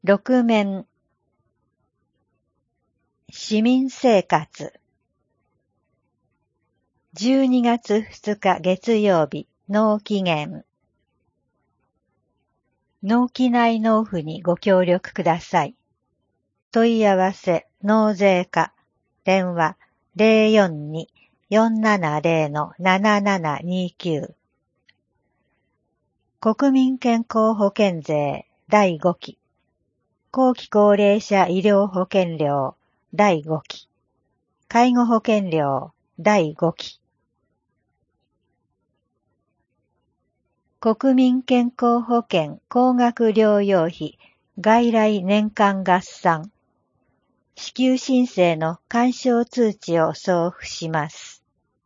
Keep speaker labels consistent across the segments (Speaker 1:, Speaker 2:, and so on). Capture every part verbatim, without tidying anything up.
Speaker 1: 六面、市民生活。じゅうにがつふつか月曜日、納期限。納期内納付にご協力ください。問い合わせ、納税課、電話 ゼロよんに よんななゼロ ななななにきゅう。国民健康保険税だいごき。後期高齢者医療保険料だいごき。介護保険料だいごき。国民健康保険高額療養費外来年間合算。支給申請の勧奨通知を送付します。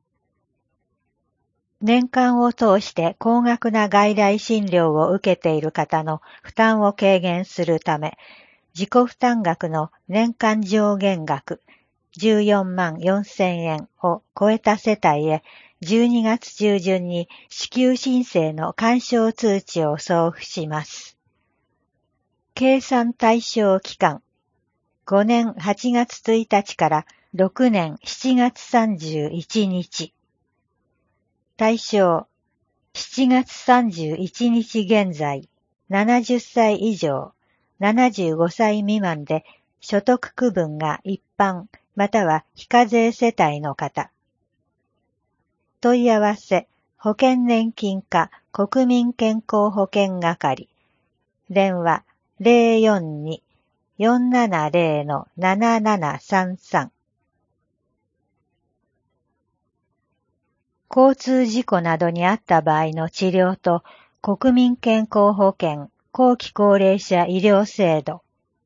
Speaker 1: 年間を通して高額な外来診療を受けている方の負担を軽減するため、自己負担額の年間上限額じゅうよんまんよんせんえんを超えた世帯へじゅうにがつ中旬に支給申請の勧奨通知を送付します。計算対象期間ごねんはちがつついたちからろくねんしちがつさんじゅういちにち。対象しちがつさんじゅういちにち現在ななじゅっさい以上ななじゅうごさい未満で所得区分が一般または非課税世帯の方。問い合わせ保険年金課国民健康保険係電話 ゼロよんに よんななゼロ ななななさんさん。交通事故などにあった場合の治療と国民健康保険後期高齢者医療制度。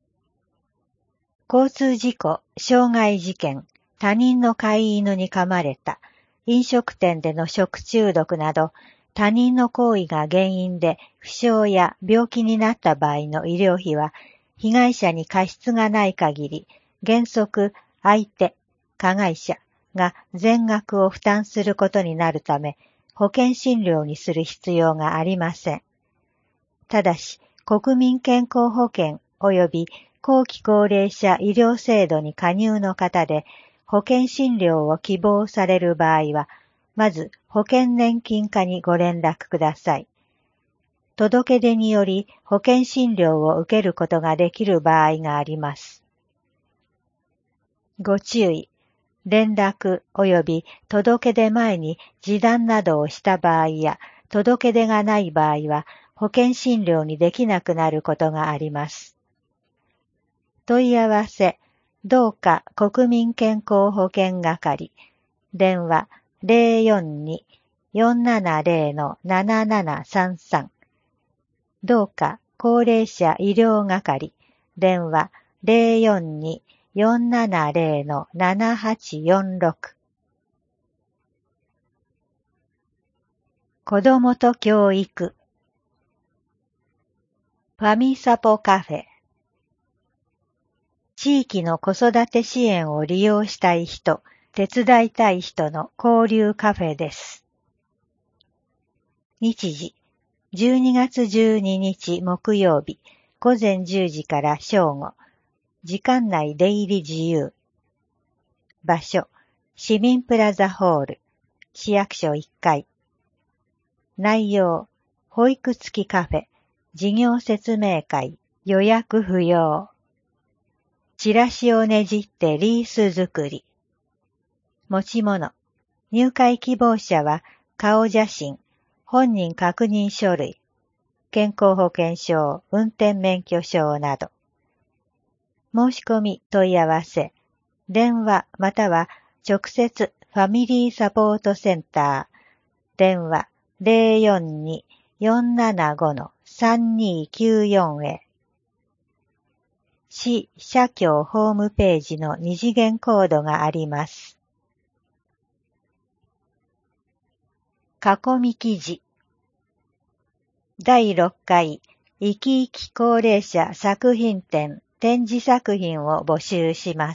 Speaker 1: 交通事故、傷害事件、他人の飼い犬に噛まれた、飲食店での食中毒など他人の行為が原因で負傷や病気になった場合の医療費は被害者に過失がない限り原則相手、加害者が全額を負担することになるため保険診療にする必要がありません。ただし国民健康保険及び後期高齢者医療制度に加入の方で保険診療を希望される場合は、まず保険年金課にご連絡ください。届け出により保険診療を受けることができる場合があります。ご注意。連絡及び届け出前に示談などをした場合や、届け出がない場合は保険診療にできなくなることがあります。問い合わせどうか国民健康保険係電話 ゼロよんに よんななゼロ ななななさんさん。どうか高齢者医療係電話 ゼロよんに よんななゼロ ななはちよんろく。子どもと教育ファミサポカフェ地域の子育て支援を利用したい人、手伝いたい人の交流カフェです。日時、じゅうにがつじゅうににち木曜日、ごぜんじゅうじから正午。時間内出入り自由。場所、市民プラザホール、市役所いっかい。内容、保育付きカフェ、事業説明会、予約不要。チラシをねじってリース作り。持ち物。入会希望者は顔写真、本人確認書類、健康保険証、運転免許証など。申し込み問い合わせ。電話または直接ファミリーサポートセンター。電話 ゼロよんに よんななご さんにきゅうよん へ。市社協ホームページの二次元コードがあります。囲み記事だいろっかい生き生き高齢者作品展展示作品を募集します。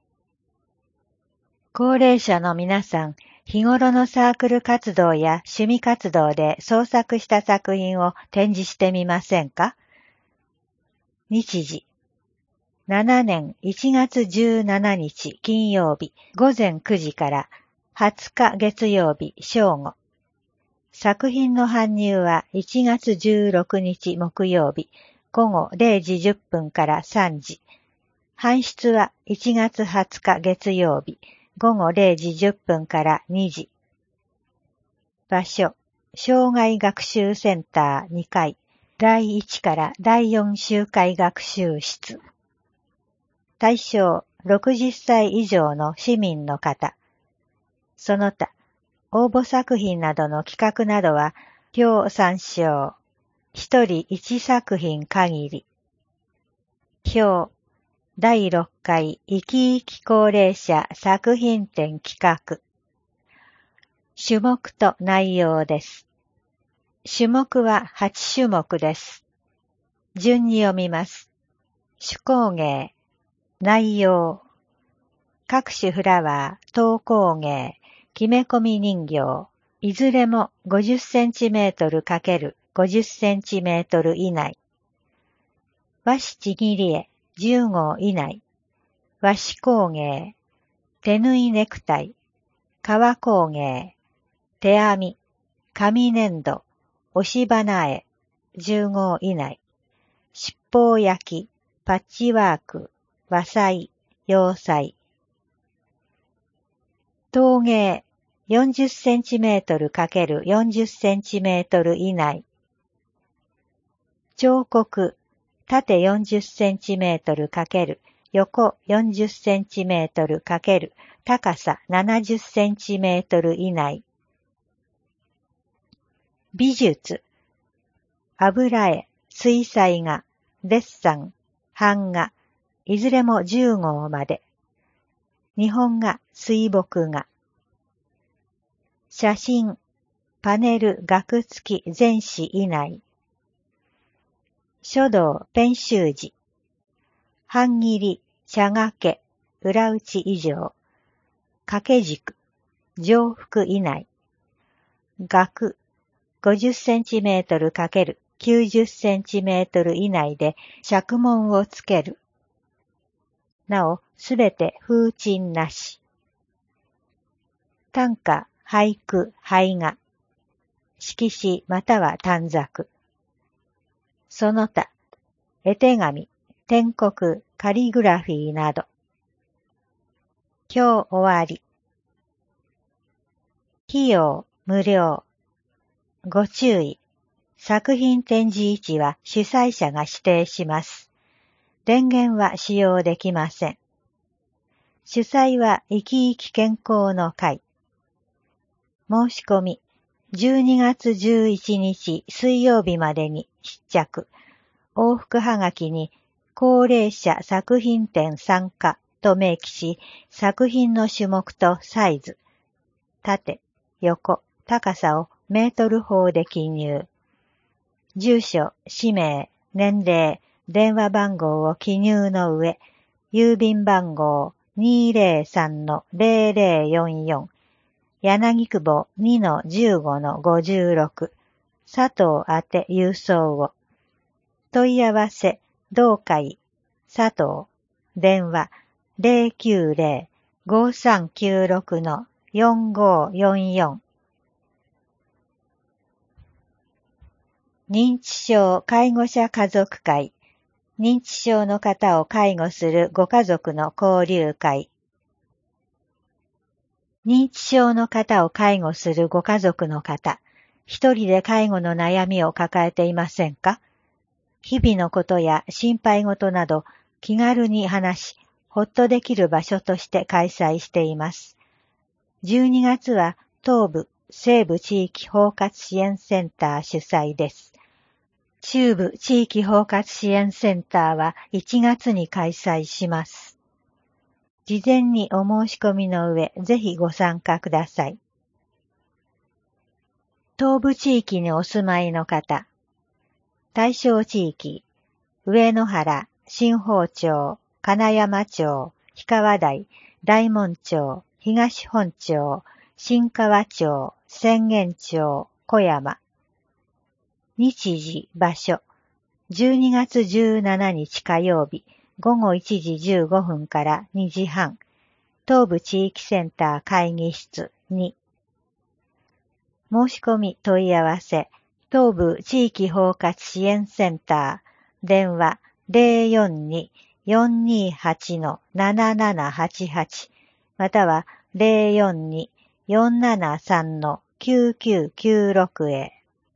Speaker 1: 高齢者の皆さん、日頃のサークル活動や趣味活動で創作した作品を展示してみませんか？ 日時。ななねんいちがつじゅうしちにち金曜日ごぜんくじからはつか月曜日正午。作品の搬入はいちがつじゅうろくにち木曜日ごごれいじじゅっぷんからさんじ。搬出はいちがつはつか月曜日ごごれいじじゅっぷんからにじ。場所、障害学習センターにかい、だいいちからだいよん周回学習室。対象、ろくじゅっさい以上の市民の方。その他、応募作品などの企画などは、表参照。一人一作品限り。表、だいろっかい生き生き高齢者作品展企画。種目と内容です。種目ははちしゅもくです。順に読みます。手工芸、内容、各種フラワー、陶工芸、木目込み人形、いずれもごじゅっセンチメートル×ごじゅっセンチメートル以内。和紙ちぎり絵じゅうごう以内。和紙工芸、手縫いネクタイ、革工芸、手編み、紙粘土、押し花絵、じゅうごう以内。七宝焼き、パッチワーク、和裁、洋裁。陶芸、よんじゅっセンチメートル×よんじゅっセンチメートル以内。彫刻、縦よんじゅっセンチメートル×横よんじゅっセンチメートル×高さななじゅっセンチメートル以内。美術、油絵、水彩画、デッサン、版画、いずれもじゅうごうまで。日本画、水墨画。写真、パネル、額付き全紙以内。書道、ペン習字。半切り、茶掛け、裏打ち以上。掛け軸、上腹以内。額、ごじゅっセンチメートル×きゅうじゅっセンチメートル以内で釈紋をつける。なお、すべて風鎮なし。短歌、俳句、俳画。色紙または短冊。その他、絵手紙、篆刻、カリグラフィーなど。今日終わり。費用、無料。ご注意。作品展示位置は主催者が指定します。電源は使用できません。主催は生き生き健康の会。申し込み、じゅうにがつじゅういちにち水曜日までに必着。往復はがきに高齢者作品展参加と明記し、作品の種目とサイズ、縦、横、高さをメートル法で記入。住所、氏名、年齢、電話番号を記入の上、郵便番号 にーぜろさんのぜろぜろよんよん、柳久保 にのじゅうごのごじゅうろく、佐藤宛て郵送を。問い合わせ、同会、佐藤、電話 ゼロきゅうゼロ ごさんきゅうろくのよんごよんよん。認知症介護者家族会、認知症の方を介護するご家族の交流会。認知症の方を介護するご家族の方、一人で介護の悩みを抱えていませんか？日々のことや心配事など気軽に話し、ほっとできる場所として開催しています。じゅうにがつは東部、西部地域包括支援センター主催です。中部地域包括支援センターはいちがつに開催します。事前にお申し込みの上、ぜひご参加ください。東部地域にお住まいの方、対象地域、上野原、新宝町、金山町、氷川台、大門町、東本町、新川町、浅間町、小山。日時、場所、 じゅうにがつじゅうしちにち火曜日ごごいちじじゅうごふんからにじはん、東部地域センター会議室に。申し込み問い合わせ、東部地域包括支援センター、電話 ゼロよんに よんにはち ななななはちはち または ゼロよんに よんななさん きゅうきゅうきゅうろく へ。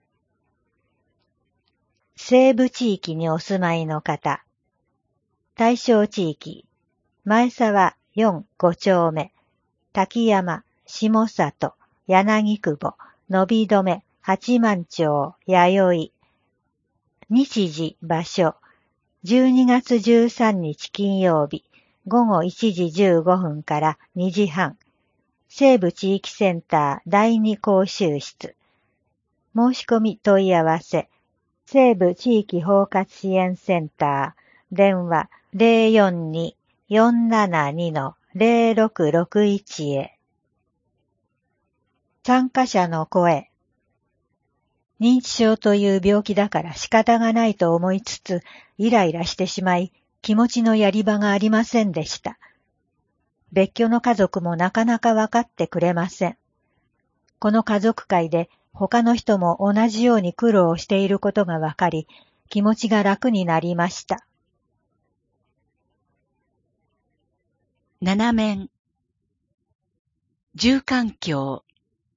Speaker 1: 西部地域にお住まいの方、対象地域、前沢よんご丁目、滝山、下里、柳久保、伸び止め、八幡町、弥生。日時、場所、じゅうにがつじゅうさんにち金曜日、ごごいちじじゅうごふんからにじはん、西部地域センターだいに講習室。申し込み問い合わせ、西部地域包括支援センター、電話 ゼロよんに よんななに ゼロろくろくいち へ。参加者の声。認知症という病気だから仕方がないと思いつつ、イライラしてしまい、気持ちのやり場がありませんでした。別居の家族もなかなかわかってくれません。この家族会で他の人も同じように苦労していることがわかり、気持ちが楽になりました。
Speaker 2: 七面住環境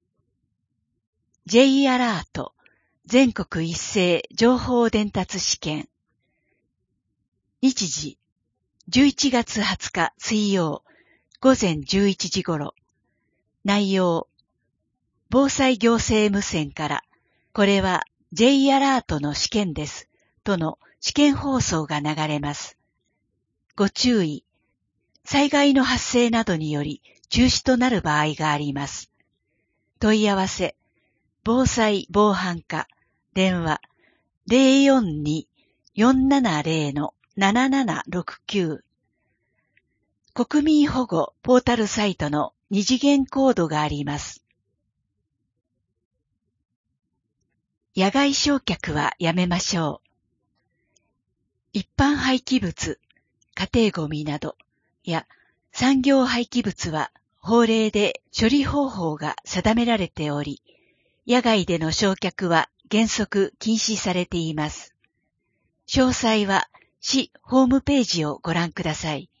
Speaker 2: J アラート全国一斉情報伝達試験日時じゅういちがつはつか水曜午前じゅういちじ頃内容防災行政無線からこれは J アラートの試験ですとの試験放送が流れます。ご注意災害の発生などにより中止となる場合があります。問い合わせ防災防犯課電話 ゼロよんに よんななゼロ ななななろくきゅう 国民保護ポータルサイトの二次元コードがあります。野外焼却はやめましょう。一般廃棄物、家庭ゴミなどや産業廃棄物は法令で処理方法が定められており、野外での焼却は原則禁止されています。詳細は市ホームページをご覧ください。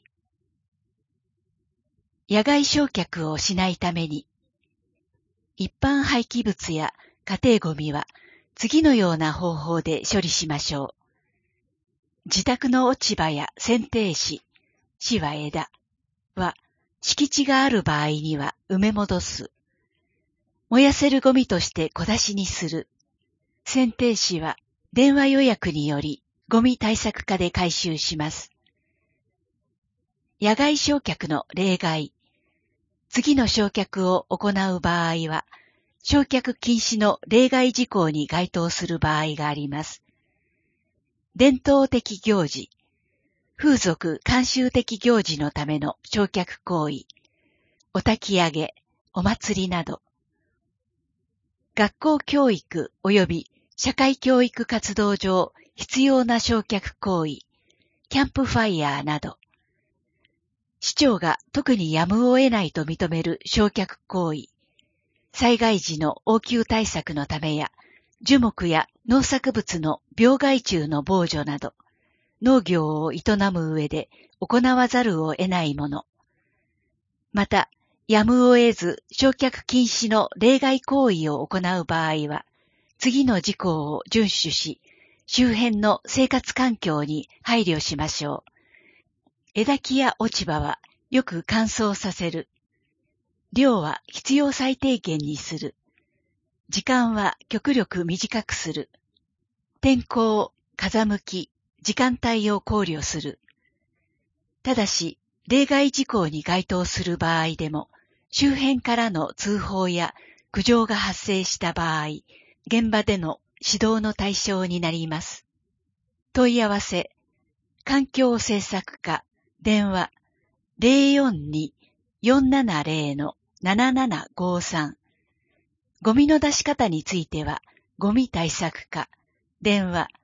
Speaker 2: 野外焼却をしないために、一般廃棄物や家庭ゴミは次のような方法で処理しましょう。自宅の落ち葉や剪定枝、枝は枝は敷地がある場合には埋め戻す。燃やせるゴミとして小出しにする。剪定枝は電話予約によりゴミ対策課で回収します。野外焼却の例外。次の焼却を行う場合は、焼却禁止の例外事項に該当する場合があります。伝統的行事、風俗慣習的行事のための焼却行為、お焚き上げ、お祭りなど、学校教育及び社会教育活動上必要な焼却行為、キャンプファイヤーなど、市長が特にやむを得ないと認める焼却行為、災害時の応急対策のためや、樹木や農作物の病害虫の防除など、農業を営む上で行わざるを得ないもの。また、やむを得ず焼却禁止の例外行為を行う場合は、次の事項を遵守し、周辺の生活環境に配慮しましょう。枝木や落ち葉はよく乾燥させる。量は必要最低限にする。時間は極力短くする。天候、風向き、時間帯を考慮する。ただし、例外事項に該当する場合でも、周辺からの通報や苦情が発生した場合、現場での指導の対象になります。問い合わせ、環境政策課、電話、ゼロよんに よんななゼロ ななななごさん。ゴミの出し方については、ゴミ対策課、電話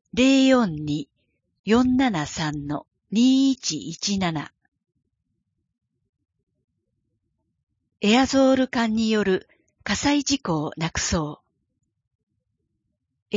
Speaker 2: ゼロよんに よんななさん にいちいちなな。エアゾール管による火災事故をなくそう。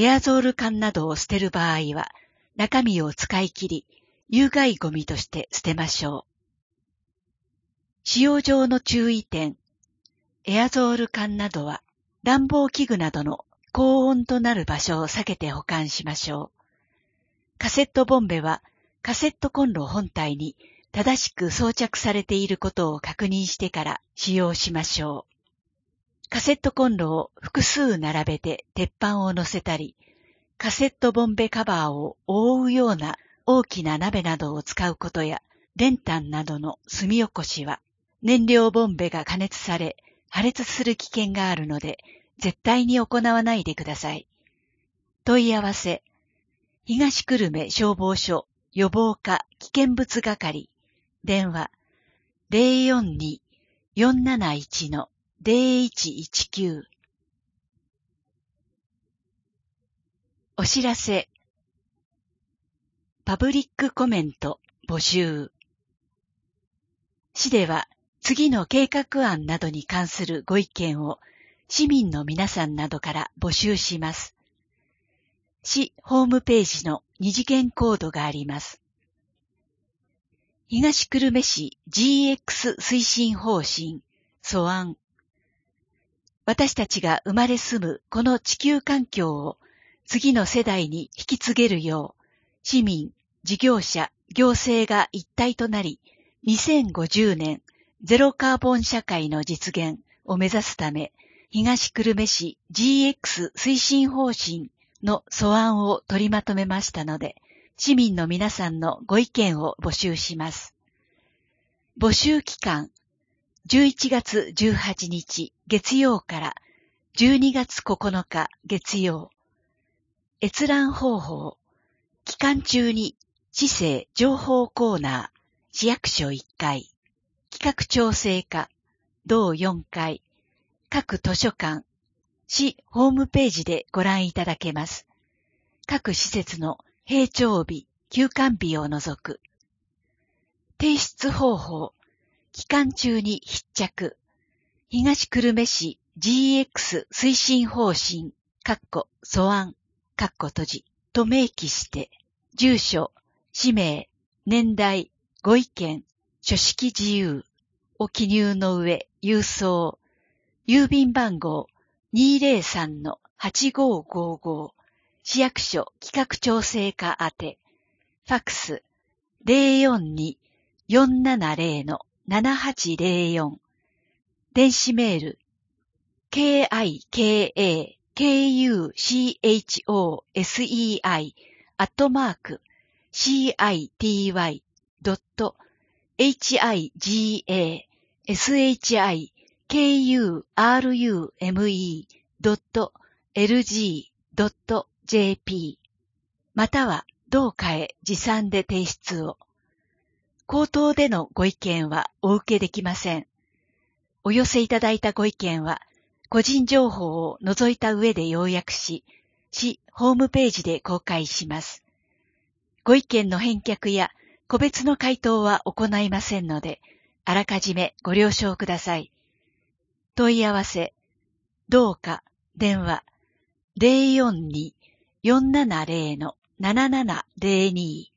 Speaker 2: エアゾール管などを捨てる場合は、中身を使い切り、有害ゴミとして捨てましょう。使用上の注意点。エアゾール管などは、暖房器具などの高温となる場所を避けて保管しましょう。カセットボンベは、カセットコンロ本体に正しく装着されていることを確認してから使用しましょう。カセットコンロを複数並べて鉄板を乗せたり、カセットボンベカバーを覆うような大きな鍋などを使うことや、練炭などの炭起こしは、燃料ボンベが加熱され、破裂する危険があるので、絶対に行わないでください。問い合わせ、東久留米消防署予防課危険物係、電話 ゼロよんに よんなないち ゼロいちいちきゅう。お知らせ。パブリックコメント募集。市では次の計画案などに関するご意見を市民の皆さんなどから募集します。市ホームページの二次元コードがあります。東久留米市 ジーエックス 推進方針素案。私たちが生まれ住むこの地球環境を次の世代に引き継げるよう、市民、事業者、行政が一体となり、にせんごじゅうねんゼロカーボン社会の実現を目指すため、東久留米市 ジーエックス 推進方針の素案を取りまとめましたので、市民の皆さんのご意見を募集します。募集期間、じゅういちがつじゅうはちにち月曜からじゅうにがつここのか月曜。閲覧方法、期間中に市政情報コーナー、市役所いっかい、企画調整課、同よんかい、各図書館、市ホームページでご覧いただけます。各施設の閉庁日、休館日を除く。提出方法、期間中に必着。東久留米市 ジーエックス 推進方針、かっこ素案、かっこ閉じ、と明記して、住所、氏名、年代、ご意見、書式自由を記入の上、郵送、郵便番号 にーぜろさん はちごーごーごー、市役所企画調整課宛て、ファックス ゼロよんに よんななぜろ ななはちぜろよん、電子メール、キカクアットマーク、シティワイドットエイチアイジーエーエスエイチアイケーユーアールユーエムイードットエルジードットジェーピー または同課へ持参で提出を。口頭でのご意見はお受けできません。お寄せいただいたご意見は、個人情報を除いた上で要約し、市ホームページで公開します。ご意見の返却や個別の回答は行いませんので、あらかじめご了承ください。問い合わせ、同課、電話、ゼロよんに よんななぜろ ななななぜろに。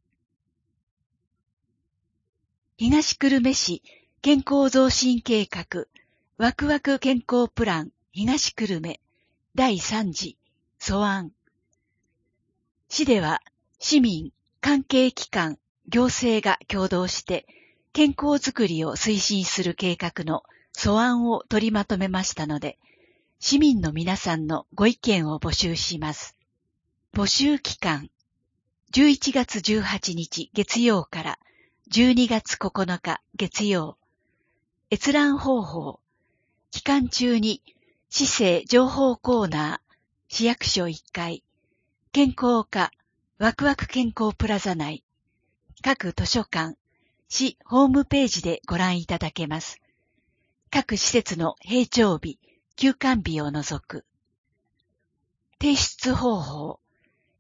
Speaker 2: 東久留米市健康増進計画ワクワク健康プラン東久留米だいさん次素案。市では市民、関係機関、行政が共同して健康づくりを推進する計画の素案を取りまとめましたので、市民の皆さんのご意見を募集します。募集期間、じゅういちがつじゅうはちにち月曜からじゅうにがつここのか月曜。閲覧方法、期間中に市政情報コーナー、市役所いっかい、健康課、ワクワク健康プラザ内、各図書館、市ホームページでご覧いただけます。各施設の閉庁日、休館日を除く。提出方法、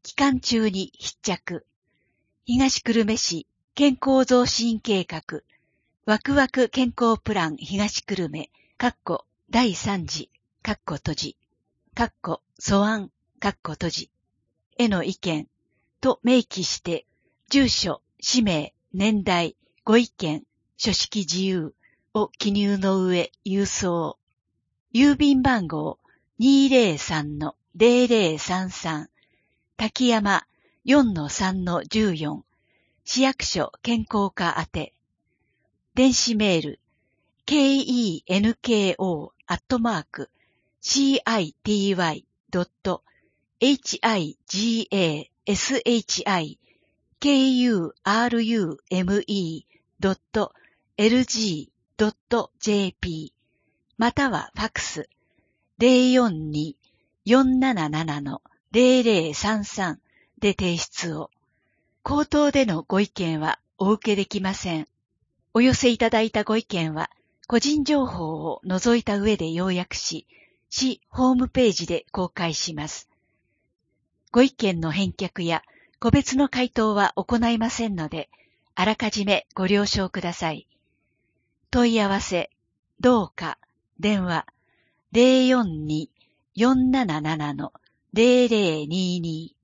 Speaker 2: 期間中に必着。東久留米市健康増進計画、ワクワク健康プラン東久留米、かっこだいさん次、かっこ閉じ、かっこ素案、かっこ閉じ、への意見と明記して、住所、氏名、年代、ご意見、書式自由を記入の上郵送。郵便番号 にーぜろさんのぜろぜろさんさん 滝山 よんのさんのじゅうよん 市役所健康課宛て。電子メール ケーイーエヌケーオー アットマーク シーアイティーワイ ドット エイチアイジーエーエスエイチアイケーユーアールユーエムイー ドット エルジー ドット ジェーピー またはファクス ゼロよんに よんなななな のゼロゼロさんさんで提出を。口頭でのご意見はお受けできません。お寄せいただいたご意見は個人情報を除いた上で要約し、市ホームページで公開します。ご意見の返却や個別の回答は行いませんので、あらかじめご了承ください。問い合わせ、どうか、電話、ゼロよんに よんなななな のゼロゼロにに。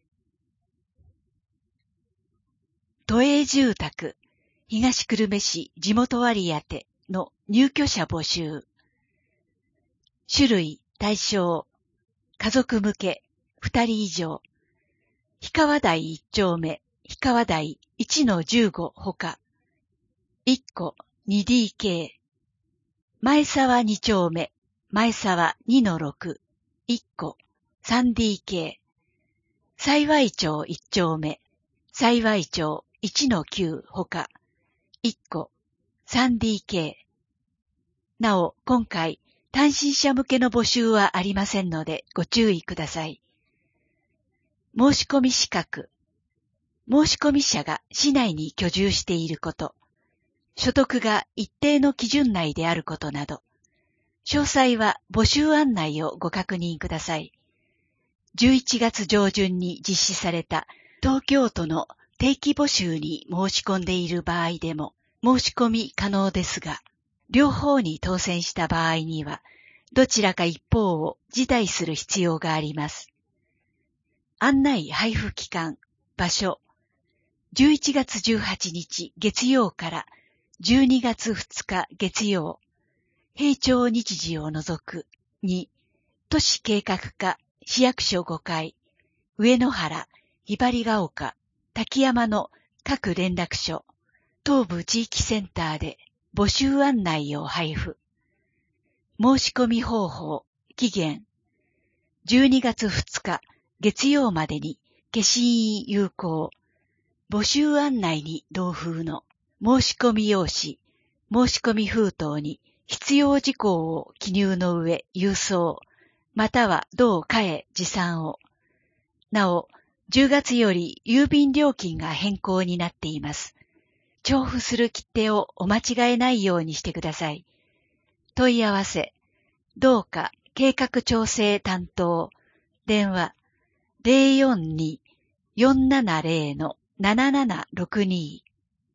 Speaker 2: 都営住宅、東久留米市地元割当の入居者募集。種類、対象、家族向け、ふたり以上。氷川台いち丁目、氷川台いちのじゅうごほか。いっこ にディーケー。前沢に丁目、前沢にのろく、いっこ さんディーケー。幸町いち丁目、幸町いちのきゅうほか。いっこ さんディーケー。なお、今回、単身者向けの募集はありませんのでご注意ください。申し込み資格。申し込み者が市内に居住していること。所得が一定の基準内であることなど。詳細は募集案内をご確認ください。じゅういちがつ上旬に実施された東京都の定期募集に申し込んでいる場合でも申し込み可能ですが、両方に当選した場合には、どちらか一方を辞退する必要があります。案内配布期間、場所、じゅういちがつじゅうはちにち月曜からじゅうにがつふつか月曜、平町日時を除くに、都市計画課市役所ごかい、上野原、ひばりが丘、滝山の各連絡所、東部地域センターで募集案内を配布。申し込み方法、期限、じゅうにがつふつか月曜までに消印有効。募集案内に同封の申し込み用紙、申し込み封筒に必要事項を記入の上郵送、または同課へ持参を。なお、じゅうがつより郵便料金が変更になっています。重複する切手をお間違えないようにしてください。問い合わせ、同課計画調整担当、電話、ゼロよんに よんななゼロ のななななろくに。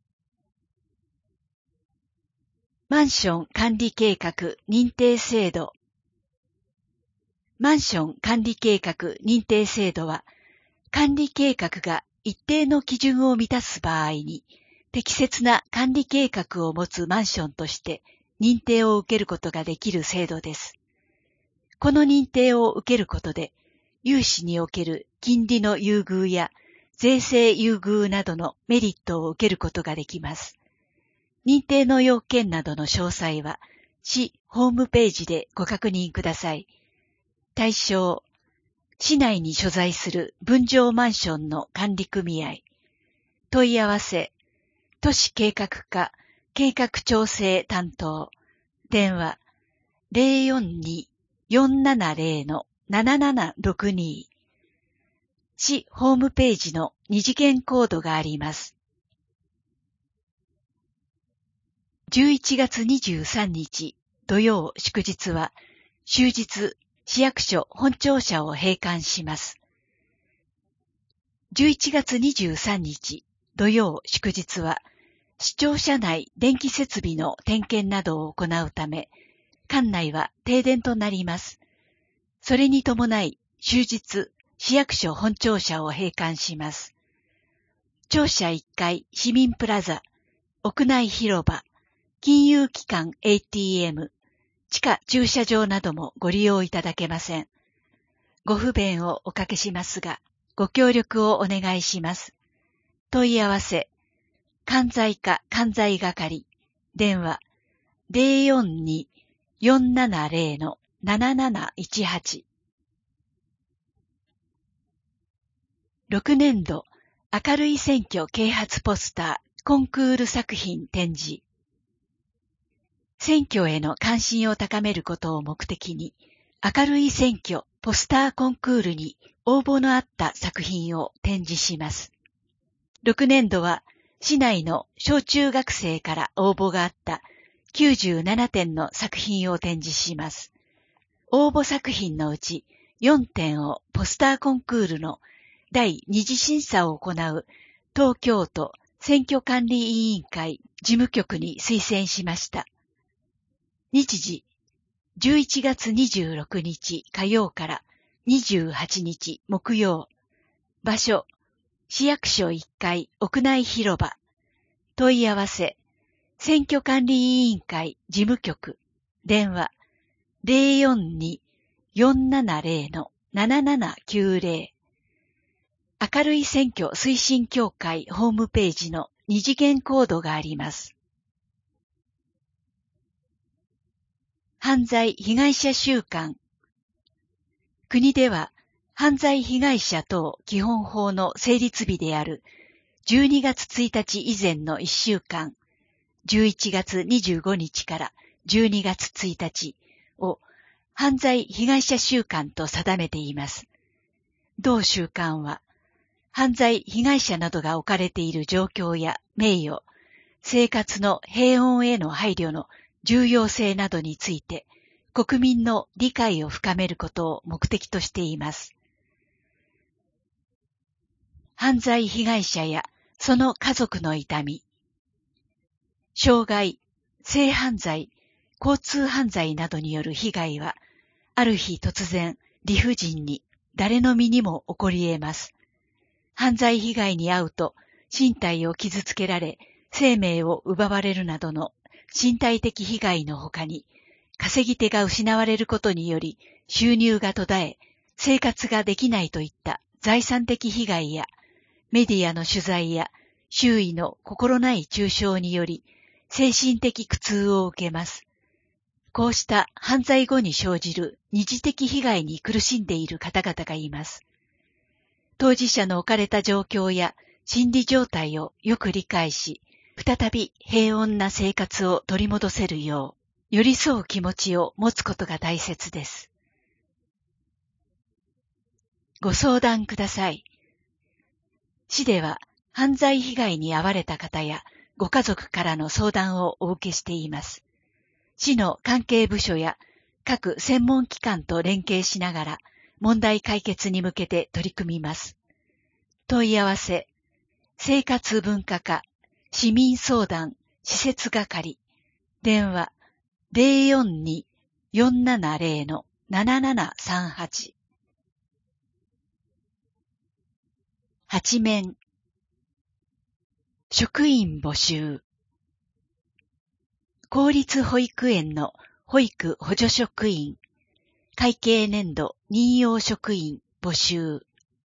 Speaker 2: マンション管理計画認定制度。マンション管理計画認定制度は、管理計画が一定の基準を満たす場合に、適切な管理計画を持つマンションとして認定を受けることができる制度です。この認定を受けることで、融資における金利の優遇や税制優遇などのメリットを受けることができます。認定の要件などの詳細は、市ホームページでご確認ください。対象、市内に所在する分譲マンションの管理組合。問い合わせ、都市計画課計画調整担当。電話、ゼロよんに よんななゼロ のななななろくに。市ホームページの二次元コードがあります。じゅういちがつにじゅうさんにち土曜祝日は終日市役所本庁舎を閉館します。 じゅういちがつにじゅうさんにち土曜祝日は、市庁舎内電気設備の点検などを行うため、館内は停電となります。それに伴い、終日、市役所本庁舎を閉館します。庁舎いっかい市民プラザ、屋内広場、金融機関 エーティーエム、地下駐車場などもご利用いただけません。ご不便をおかけしますが、ご協力をお願いします。問い合わせ、関西課関西係、電話 ゼロよんに よんななゼロ なななないちはち。ろくねんど明るい選挙啓発ポスターコンクール作品展示。選挙への関心を高めることを目的に、明るい選挙ポスターコンクールに応募のあった作品を展示します。ろくねんどは市内の小中学生から応募があったきゅうじゅうななてんの作品を展示します。応募作品のうちよんてんをポスターコンクールの第二次審査を行う東京都選挙管理委員会事務局に推薦しました。日時、じゅういちがつにじゅうろくにち火曜からにじゅうはちにち木曜。場所、市役所いっかい屋内広場。問い合わせ、選挙管理委員会事務局。電話、ゼロよんに よんななゼロ ななななきゅうゼロ。明るい選挙推進協会ホームページの二次元コードがあります。犯罪被害者週間。国では犯罪被害者等基本法の成立日であるじゅうにがつついたち以前のいっしゅうかん、じゅういちがつにじゅうごにちからじゅうにがつついたちを犯罪被害者週間と定めています。同週間は犯罪被害者などが置かれている状況や名誉、生活の平穏への配慮の重要性などについて国民の理解を深めることを目的としています。犯罪被害者やその家族の痛み、傷害、性犯罪、交通犯罪などによる被害は、ある日突然、理不尽に誰の身にも起こり得ます。犯罪被害に遭うと、身体を傷つけられ、生命を奪われるなどの身体的被害のほかに、稼ぎ手が失われることにより収入が途絶え、生活ができないといった財産的被害や、メディアの取材や周囲の心ない中傷により精神的苦痛を受けます。こうした犯罪後に生じる二次的被害に苦しんでいる方々がいます。当事者の置かれた状況や心理状態をよく理解し、再び平穏な生活を取り戻せるよう、寄り添う気持ちを持つことが大切です。ご相談ください。市では犯罪被害に遭われた方やご家族からの相談をお受けしています。市の関係部署や各専門機関と連携しながら問題解決に向けて取り組みます。問い合わせ、生活文化課、市民相談、施設係、電話ゼロよんに よんななゼロ ななななさんはち。八面。職員募集。公立保育園の保育補助職員、会計年度任用職員募集。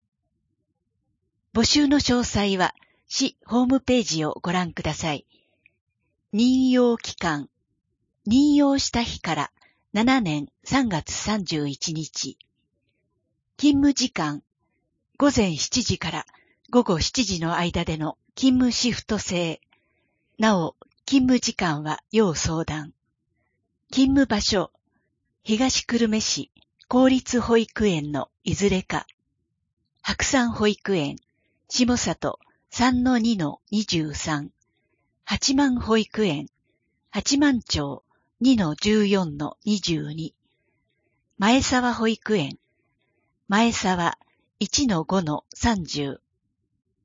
Speaker 2: 募集の詳細は市ホームページをご覧ください。任用期間、任用した日からななねんさんがつさんじゅういちにち。勤務時間、ごぜんしちじからごごしちじの間での勤務シフト制。なお、勤務時間は要相談。勤務場所、東久留米市公立保育園のいずれか。白山保育園、下里 さんのにのにじゅうさん。八幡保育園、八幡町 にのじゅうよんのにじゅうに。前沢保育園、前沢 いちのごのさんじゅう。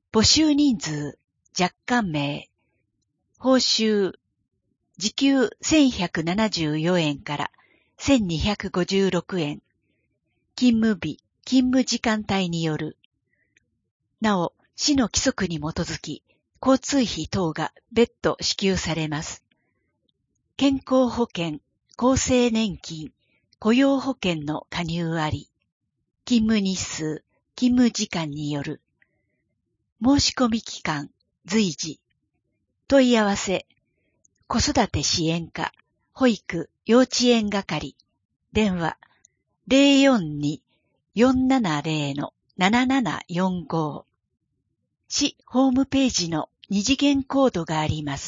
Speaker 2: 募集人数、若干名、報酬、時給せんひゃくななじゅうよえんからせんにひゃくごじゅうろくえん、勤務日、勤務時間帯による。なお、市の規則に基づき、交通費等が別途支給されます。健康保険、厚生年金、雇用保険の加入あり。勤務日数、勤務時間による。申し込み期間、随時。問い合わせ、子育て支援課、保育、幼稚園係。電話、ゼロよんに よんななゼロ のななななよんご。市ホームページの二次元コードがあります。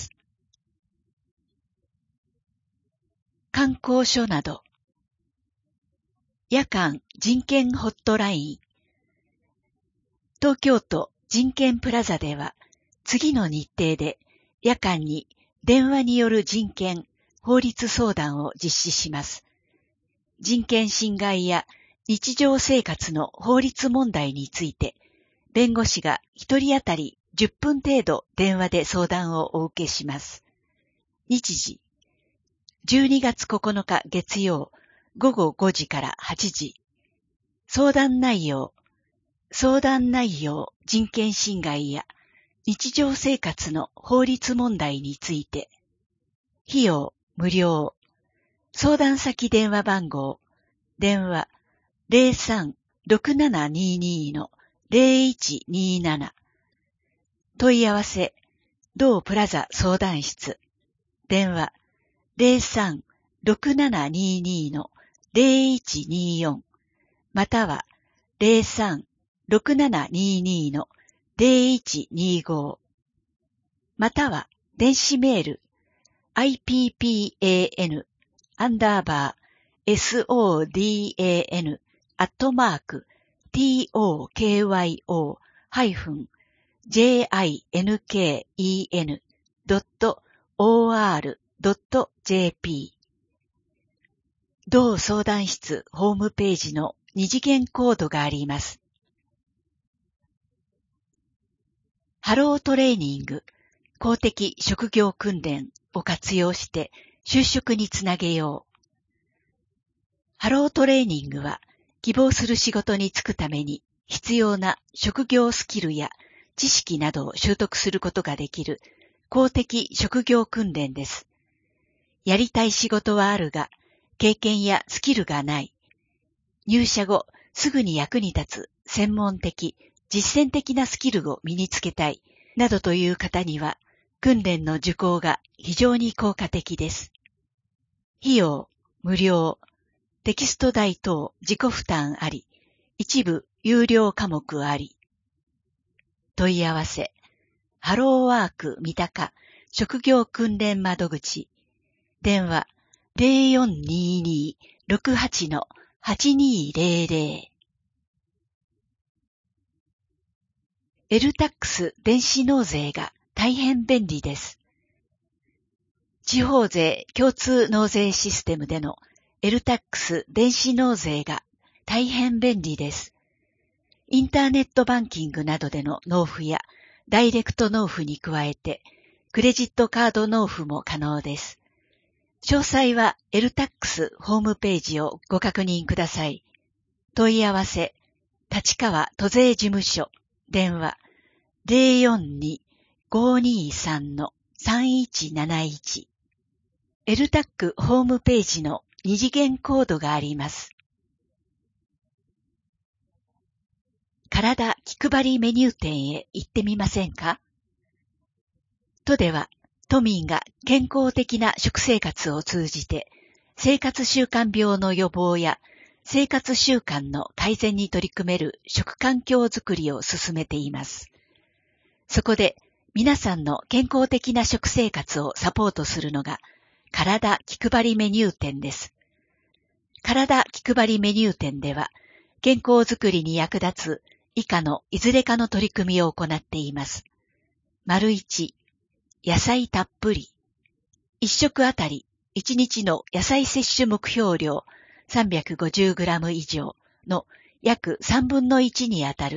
Speaker 2: 観光所など。夜間人権ホットライン。東京都人権プラザでは、次の日程で夜間に電話による人権、法律相談を実施します。人権侵害や日常生活の法律問題について、弁護士が一人当たりじゅっぷん程度電話で相談をお受けします。日時、じゅうにがつここのか月曜、ごごごじからはちじ。相談内容、相談内容、人権侵害や日常生活の法律問題について。費用、無料。相談先電話番号、電話 ゼロさん ろくななにに のゼロいちになな。問い合わせ、同プラザ相談室。電話ゼロさん ろくななにに のゼロいちによん。またはゼロさん ろくななにに のゼロいちにご。または電子メール アイピーピーエーエヌ アンダーバー ソダン アットマーク トクハイフン ジェイアイエヌケーイーエヌ ドット オーアール ドット ジェーピー。同相談室ホームページの二次元コードがあります。ハロートレーニング、公的職業訓練を活用して就職につなげよう。ハロートレーニングは希望する仕事に就くために必要な職業スキルや知識などを習得することができる公的職業訓練です。やりたい仕事はあるが、経験やスキルがない。入社後、すぐに役に立つ専門的、実践的なスキルを身につけたい、などという方には、訓練の受講が非常に効果的です。費用、無料、テキスト代等自己負担あり、一部有料科目あり。問い合わせ、ハローワーク三鷹職業訓練窓口、電話ゼロよんにに ろくはち のはちにゼロゼロ。エルタックス 電子納税が大変便利です。地方税共通納税システムでのエルタックス 電子納税が大変便利です。インターネットバンキングなどでの納付やダイレクト納付に加えて、クレジットカード納付も可能です。詳細はエルタックスホームページをご確認ください。問い合わせ、立川都税事務所、電話ゼロよんに ごにさん のさんいちなないち。エルタックホームページの二次元コードがあります。体気配りメニュー店へ行ってみませんか？都では都民が健康的な食生活を通じて生活習慣病の予防や生活習慣の改善に取り組める食環境づくりを進めています。そこで皆さんの健康的な食生活をサポートするのが体気配りメニュー店です。体気配りメニュー店では健康づくりに役立つ以下のいずれかの取り組みを行っています。丸一、野菜たっぷり。一食あたりいちにちの野菜摂取目標量 さんびゃくごじゅうグラム 以上の約さんぶんのいちにあたる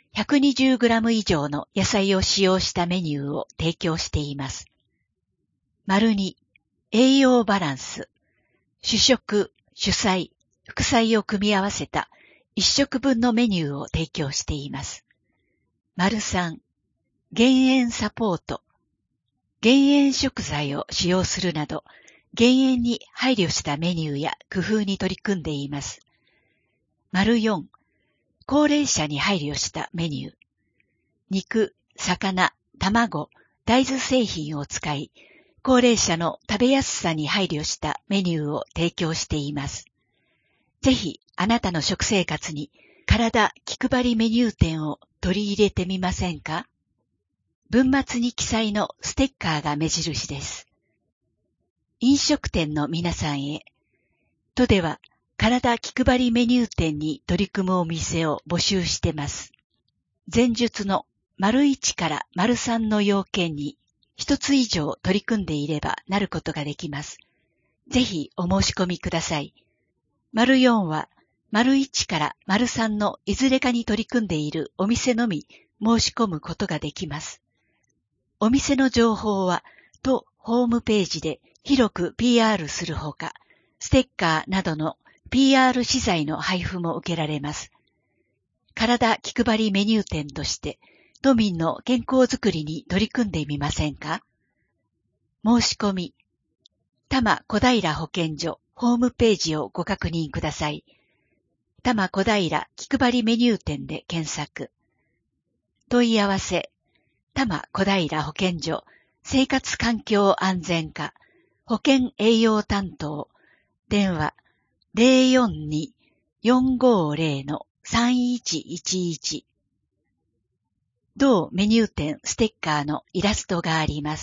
Speaker 2: ひゃくにじゅうグラム 以上の野菜を使用したメニューを提供しています。丸に、栄養バランス。主食、主菜、副菜を組み合わせたいっ食分のメニューを提供しています。丸さん、減塩サポート。減塩食材を使用するなど、減塩に配慮したメニューや工夫に取り組んでいます。丸よん、高齢者に配慮したメニュー。肉、魚、卵、大豆製品を使い、高齢者の食べやすさに配慮したメニューを提供しています。ぜひ、あなたの食生活に体気配りメニュー展を取り入れてみませんか？文末に記載のステッカーが目印です。飲食店の皆さんへ、都では体気配りメニュー展に取り組むお店を募集してます。前述の丸いちから丸さんの要件に一つ以上取り組んでいればなることができます。ぜひお申し込みください。丸よんは丸いちから丸さんのいずれかに取り組んでいるお店のみ申し込むことができます。お店の情報は都ホームページで広く ピーアール するほか、ステッカーなどの ピーアール 資材の配布も受けられます。体気配りメニュー展として都民の健康づくりに取り組んでみませんか？申し込み、多摩小平保健所ホームページをご確認ください。多摩小平気配りメニュー展で検索。問い合わせ、多摩小平保健所生活環境安全課保健栄養担当電話 ゼロよんに よんごゼロ さんいちいちいち 同メニュー展ステッカーのイラストがあります。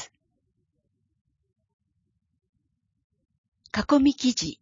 Speaker 2: 囲み記事。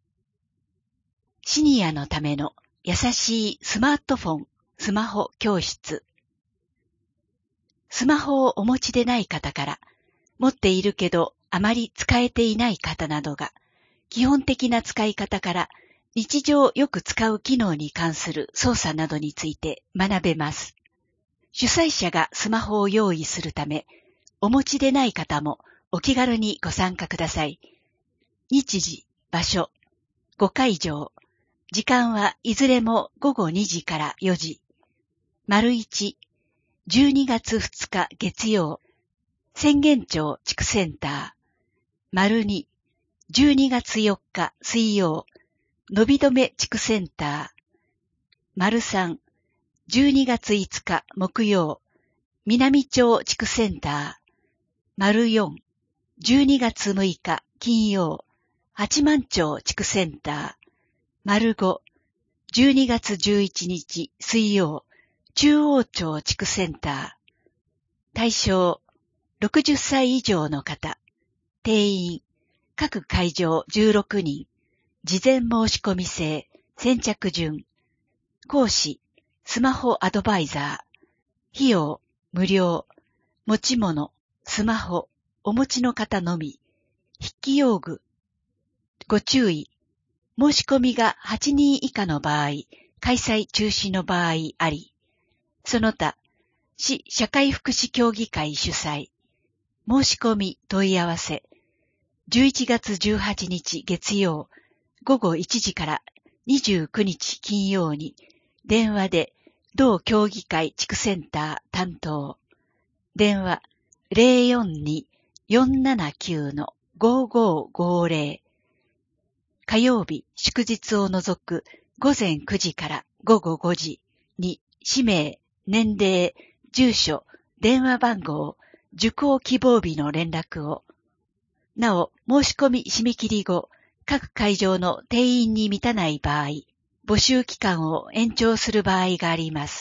Speaker 2: シニアのための優しいスマートフォン、スマホ教室。スマホをお持ちでない方から、持っているけどあまり使えていない方などが、基本的な使い方から日常よく使う機能に関する操作などについて学べます。主催者がスマホを用意するため、お持ちでない方もお気軽にご参加ください。日時、場所、ご会場、時間はいずれもごごにじからよじ。丸いち、じゅうにがつふつか月曜、浅間町地区センター。丸に、じゅうにがつよっか水曜、のびどめ地区センター。丸さん、じゅうにがついつか木曜、南町地区センター。丸よん、じゅうにがつむいか金曜、八幡町地区センター。丸ご、じゅうにがつじゅういちにち水曜、中央町地区センター。対象、ろくじゅっさい以上の方。定員、各会場じゅうろくにん。事前申し込み制、先着順。講師、スマホアドバイザー。費用、無料。持ち物、スマホ、お持ちの方のみ。筆記用具。ご注意。申し込みがはちにん以下の場合、開催中止の場合あり。その他、市社会福祉協議会主催。申し込み問い合わせ。じゅういちがつじゅうはちにち月曜、ごごいちじからにじゅうくにち金曜に、電話で同協議会地区センター担当。電話 ゼロよんに よんななきゅう ごごごゼロ。火曜日、祝日を除くごぜんくじからごごごじに氏名、年齢、住所、電話番号、受講希望日の連絡を。なお、申し込み締め切り後、各会場の定員に満たない場合、募集期間を延長する場合があります。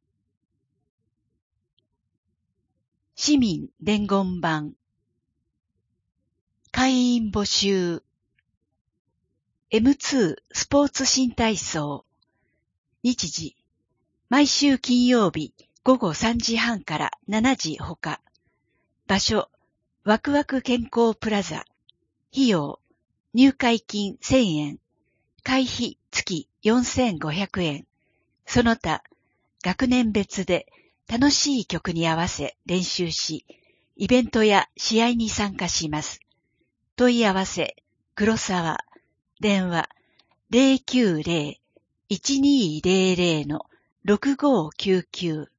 Speaker 2: 市民伝言板。会員募集。エムツー スポーツ新体操。日時。毎週金曜日ごごさんじはんからしちじほか。場所。ワクワク健康プラザ。費用。入会金せんえん。会費月よんせんごひゃくえん。その他、 学年別で楽しい曲に合わせ練習し、イベントや試合に参加します。問い合わせ、黒沢、電話 ゼロきゅうゼロ いちにゼロゼロ ろくごきゅうきゅう。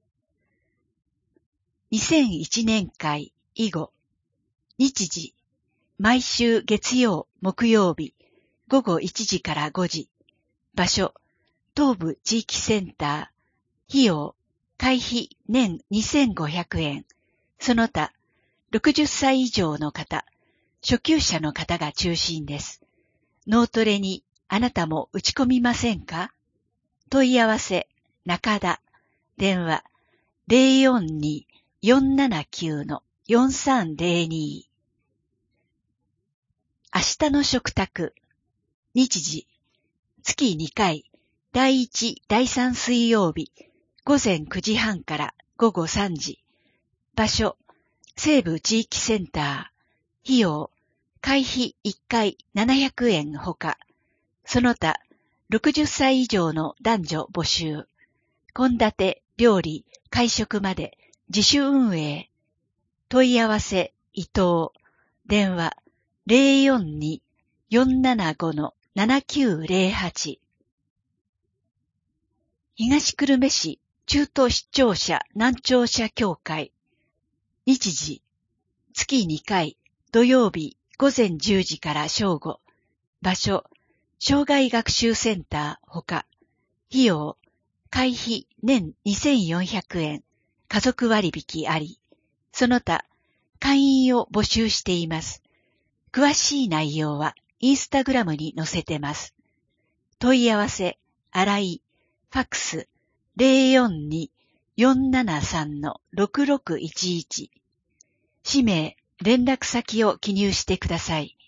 Speaker 2: にせんいちねん会以後、日時、毎週月曜、木曜日、午後いちじからごじ。場所、東部地域センター。費用、会費年にせんごひゃくえん。その他、ろくじゅっさい以上の方、初級者の方が中心です。脳トレにあなたも打ち込みませんか？問い合わせ、中田。電話、ゼロよんに よんななきゅう よんさんゼロに。明日の食卓。日時、月にかい、だいいち、だいさん水曜日、午前くじはんから午後さんじ。場所、西部地域センター。費用、会費いっかいななひゃくえんほか。その他、ろくじゅっさい以上の男女募集。献立、料理、会食まで自主運営。問い合わせ、伊藤。電話、ゼロよんに よんななご ななきゅうゼロはち。東久留米市中途失調者難聴者協会。日時、月にかい、土曜日午前じゅうじから正午。場所、障害学習センターほか。費用、会費年にせんよんひゃくえん、家族割引あり。その他、会員を募集しています。詳しい内容はインスタグラムに載せてます。問い合わせ、新井、ファックス、ゼロよんに よんななさん ろくろくいちいち。氏名、連絡先を記入してください。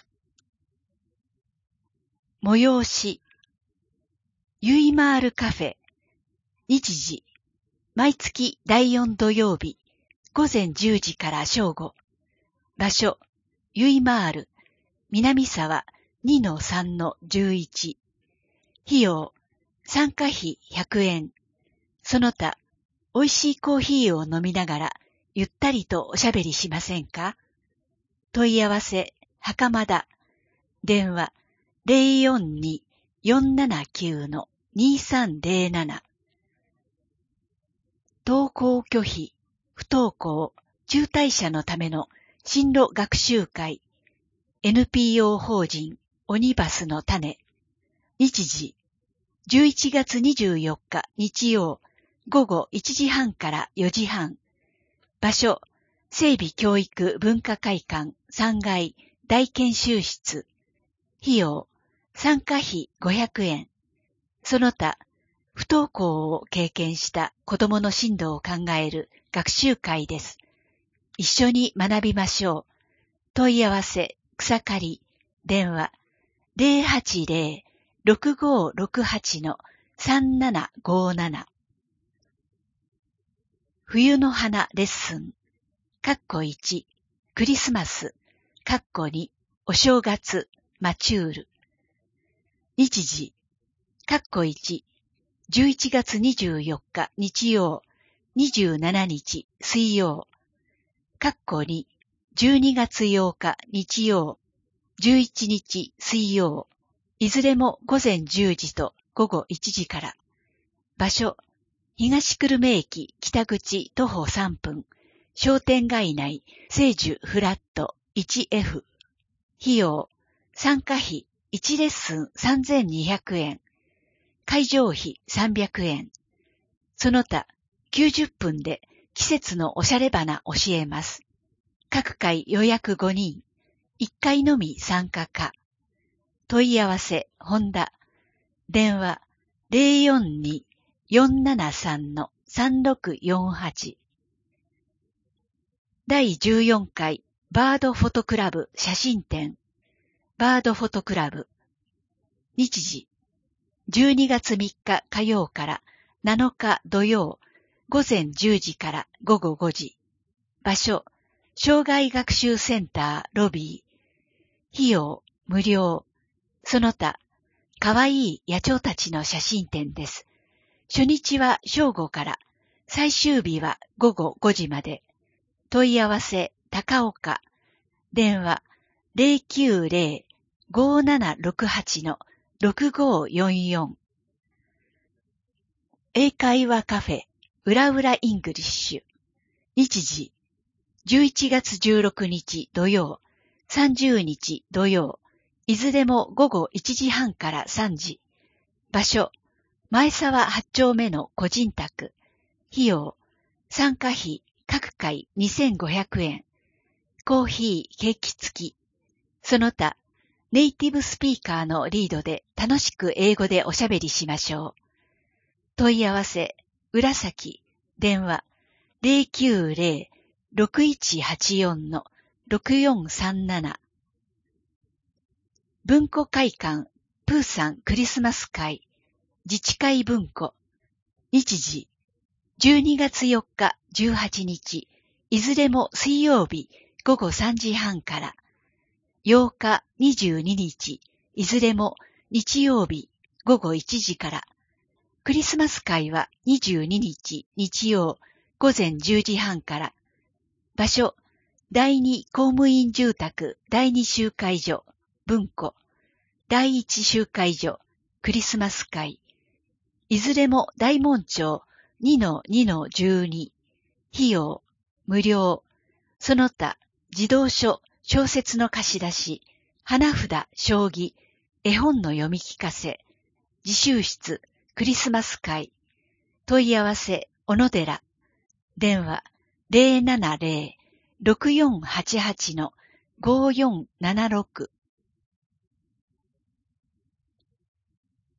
Speaker 2: 催し、ゆいまーるカフェ。日時、毎月だいよん土曜日、午前じゅうじから正午。場所、ゆいまーる、南沢 にのさんのじゅういち。費用、参加費ひゃくえん。その他、美味しいコーヒーを飲みながら、ゆったりとおしゃべりしませんか？問い合わせ、袴田。電話、ゼロよんに よんななきゅう にさんゼロなな。登校拒否、不登校、中退者のための進路学習会。エヌピーオー 法人、オニバスの種。日時、じゅういちがつにじゅうよっか日曜、午後いちじはんからよじはん。場所、整備教育文化会館さんがい大研修室。費用、参加費ごひゃくえん。その他、不登校を経験した子供の進路を考える学習会です。一緒に学びましょう。問い合わせ、草刈。電話、ゼロはちゼロ ろくごろくはち さんななごなな。冬の花レッスン。かっこいち、クリスマス。かっこに、お正月、マチュール。日時。かっこいち、じゅういちがつにじゅうよっか日曜、にじゅうしちにち水曜。かっこに、じゅうにがつようか日曜、じゅういちにち水曜。いずれも午前じゅうじと午後いちじから。場所、東久留米駅北口徒歩さんぷん。商店街内、聖樹フラット いちエフ。費用、参加費いちレッスンさんぜんにひゃくえん。会場費さんびゃくえん。その他、きゅうじゅっぷんで季節のおしゃれ花教えます。各回予約ごにん。いっかいのみ参加可。問い合わせ、ホンダ。電話、ゼロよんに よんななさん さんろくよんはち。だいじゅうよんかいバードフォトクラブ写真展。バードフォトクラブ。日時、じゅうにがつみっか火曜からなのか土曜、午前じゅうじから午後ごじ。場所、障害学習センターロビー。費用、無料。その他、かわいい野鳥たちの写真展です。 初日は正午から、最終日は午後ごじまで。問い合わせ、高岡。電話、ゼロきゅうゼロ ごーななろくはち ろくごーよんよん。英会話カフェ、うらうらイングリッシュ。日時、じゅういちがつじゅうろくにち土曜、さんじゅうにち土曜、いずれも午後いちじはんからさんじ。場所、前沢はち丁目の個人宅。費用、参加費、各回にせんごひゃくえん。コーヒー、ケーキ付き。その他、ネイティブスピーカーのリードで楽しく英語でおしゃべりしましょう。問い合わせ、浦崎、電話、ゼロきゅうゼロ ろくいちはちよん ろくよんさんなな。文庫会館、プーさんクリスマス会、自治会文庫。日時、じゅうにがつよっか、じゅうはちにち、いずれも水曜日、午後さんじはんから。ようか、にじゅうににち、いずれも日曜日、午後いちじから。クリスマス会はにじゅうににち日曜午前じゅうじはんから。場所、第二公務員住宅第二集会所、文庫。第一集会所、クリスマス会。いずれも大門町 にのにのじゅうに。費用、無料。その他、児童書、小説の貸し出し、花札、将棋、絵本の読み聞かせ、自習室、クリスマス会。問い合わせ、小野寺。電話、ゼロななゼロ ろくよんはちはち ごーよんななろく。